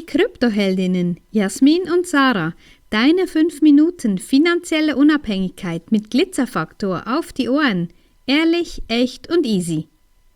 Kryptoheldinnen Jasmin und Sarah, deine 5 Minuten finanzielle Unabhängigkeit mit Glitzerfaktor auf die Ohren. Ehrlich, echt und easy.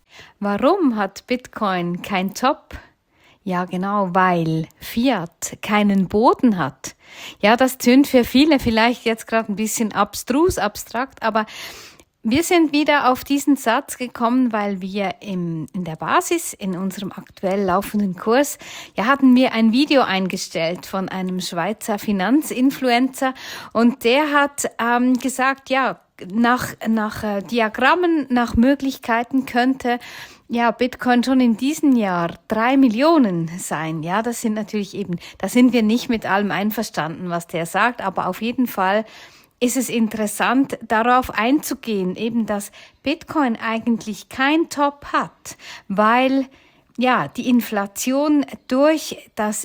Warum hat Bitcoin kein Top? Ja, genau, weil Fiat keinen Boden hat. Ja, das tönt für viele vielleicht jetzt gerade ein bisschen abstrus, abstrakt, aber wir sind wieder auf diesen Satz gekommen, weil wir in der Basis, in unserem aktuell laufenden Kurs, ja, hatten wir ein Video eingestellt von einem Schweizer Finanzinfluencer und der hat gesagt, ja, nach Diagrammen, nach Möglichkeiten könnte ja Bitcoin schon in diesem Jahr 3 Millionen sein. Ja, das sind natürlich eben, da sind wir nicht mit allem einverstanden, was der sagt, aber auf jeden Fall ist es interessant, darauf einzugehen, eben dass Bitcoin eigentlich kein Top hat, weil ja die Inflation durch das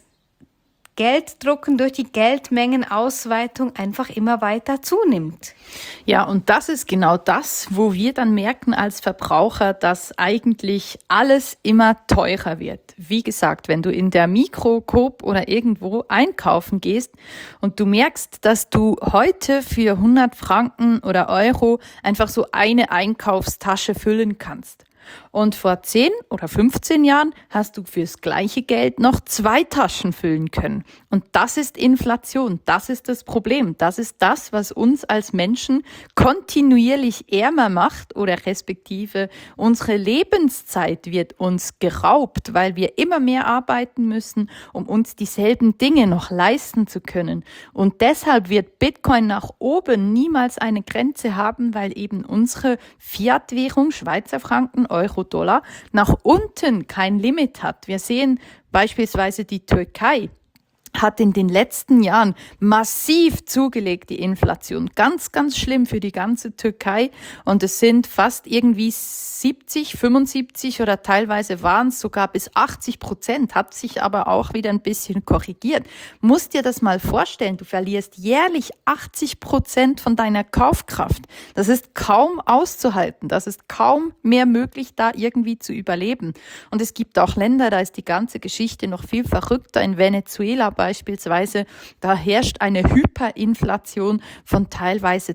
Gelddrucken, durch die Geldmengenausweitung einfach immer weiter zunimmt. Ja, und das ist genau das, wo wir dann merken als Verbraucher, dass eigentlich alles immer teurer wird. Wie gesagt, wenn du in der Mikro, Coop oder irgendwo einkaufen gehst und du merkst, dass du heute für 100 Franken oder Euro einfach so eine Einkaufstasche füllen kannst. Und vor 10 oder 15 Jahren hast du fürs gleiche Geld noch 2 Taschen füllen können. Und das ist Inflation, das ist das Problem. Das ist das, was uns als Menschen kontinuierlich ärmer macht oder respektive unsere Lebenszeit wird uns geraubt, weil wir immer mehr arbeiten müssen, um uns dieselben Dinge noch leisten zu können. Und deshalb wird Bitcoin nach oben niemals eine Grenze haben, weil eben unsere Fiat-Währung, Schweizer Franken, Euro, Dollar, nach unten kein Limit hat. Wir sehen beispielsweise die Türkei hat in den letzten Jahren massiv zugelegt, die Inflation. Ganz, ganz schlimm für die ganze Türkei. Und es sind fast irgendwie 70, 75 oder teilweise waren es sogar bis 80%, hat sich aber auch wieder ein bisschen korrigiert. Musst dir das mal vorstellen, du verlierst jährlich 80% von deiner Kaufkraft. Das ist kaum auszuhalten. Das ist kaum mehr möglich, da irgendwie zu überleben. Und es gibt auch Länder, da ist die ganze Geschichte noch viel verrückter. In Venezuela beispielsweise, da herrscht eine Hyperinflation von teilweise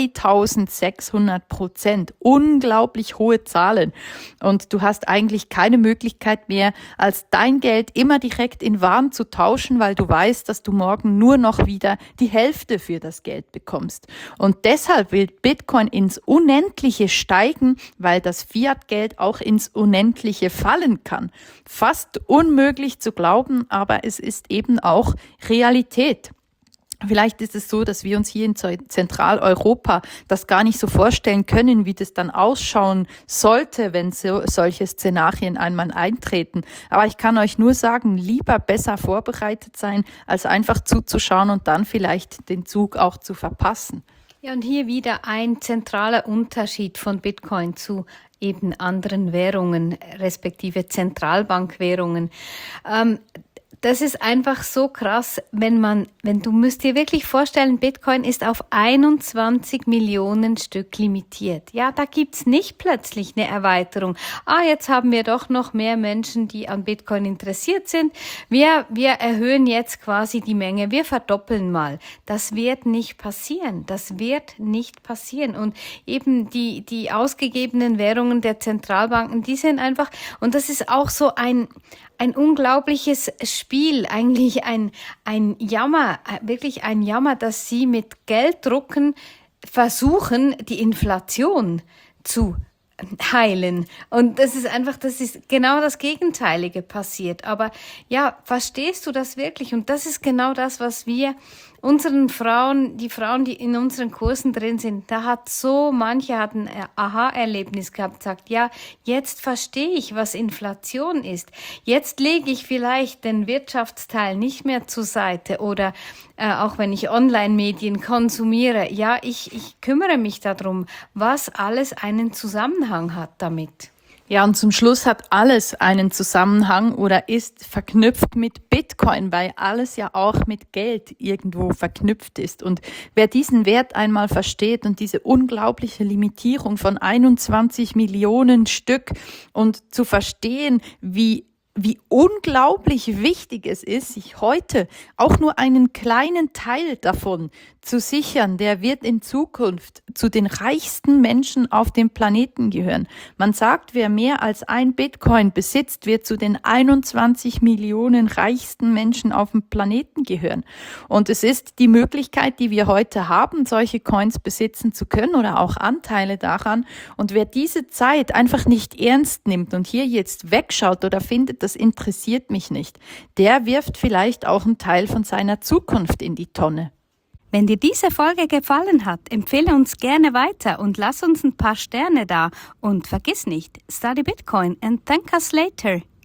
2600%. Unglaublich hohe Zahlen. Und du hast eigentlich keine Möglichkeit mehr, als dein Geld immer direkt in Waren zu tauschen, weil du weißt, dass du morgen nur noch wieder die Hälfte für das Geld bekommst. Und deshalb will Bitcoin ins Unendliche steigen, weil das Fiat-Geld auch ins Unendliche fallen kann. Fast unmöglich zu glauben, aber es ist eben auch Realität. Vielleicht ist es so, dass wir uns hier in Zentraleuropa das gar nicht so vorstellen können, wie das dann ausschauen sollte, wenn solche Szenarien einmal eintreten. Aber ich kann euch nur sagen, lieber besser vorbereitet sein, als einfach zuzuschauen und dann vielleicht den Zug auch zu verpassen. Ja, und hier wieder ein zentraler Unterschied von Bitcoin zu eben anderen Währungen, respektive Zentralbankwährungen. Das ist einfach so krass, du müsst dir wirklich vorstellen, Bitcoin ist auf 21 Millionen Stück limitiert. Ja, da gibt's nicht plötzlich eine Erweiterung. Jetzt haben wir doch noch mehr Menschen, die an Bitcoin interessiert sind. Wir erhöhen jetzt quasi die Menge. Wir verdoppeln mal. Das wird nicht passieren. Das wird nicht passieren. Und eben die ausgegebenen Währungen der Zentralbanken, die sind einfach, und das ist auch so ein unglaubliches Spiel, eigentlich ein Jammer, wirklich ein Jammer, dass sie mit Gelddrucken versuchen, die Inflation zu heilen. Und das ist genau das Gegenteilige passiert. Aber ja, verstehst du das wirklich? Und das ist genau das, was wir unseren Frauen, die in unseren Kursen drin sind, manche hatten ein Aha-Erlebnis gehabt, sagt, ja, jetzt verstehe ich, was Inflation ist. Jetzt lege ich vielleicht den Wirtschaftsteil nicht mehr zur Seite oder auch wenn ich Online-Medien konsumiere, ja, ich kümmere mich darum, was alles einen Zusammenhang hat damit. Ja, und zum Schluss hat alles einen Zusammenhang oder ist verknüpft mit Bitcoin, weil alles ja auch mit Geld irgendwo verknüpft ist. Und wer diesen Wert einmal versteht und diese unglaubliche Limitierung von 21 Millionen Stück und zu verstehen, wie wie unglaublich wichtig es ist, sich heute auch nur einen kleinen Teil davon zu sichern. Der wird in Zukunft zu den reichsten Menschen auf dem Planeten gehören. Man sagt, wer mehr als ein Bitcoin besitzt, wird zu den 21 Millionen reichsten Menschen auf dem Planeten gehören. Und es ist die Möglichkeit, die wir heute haben, solche Coins besitzen zu können oder auch Anteile daran. Und wer diese Zeit einfach nicht ernst nimmt und hier jetzt wegschaut oder findet, das interessiert mich nicht, der wirft vielleicht auch einen Teil von seiner Zukunft in die Tonne. Wenn dir diese Folge gefallen hat, empfehle uns gerne weiter und lass uns ein paar Sterne da. Und vergiss nicht, study Bitcoin and thank us later.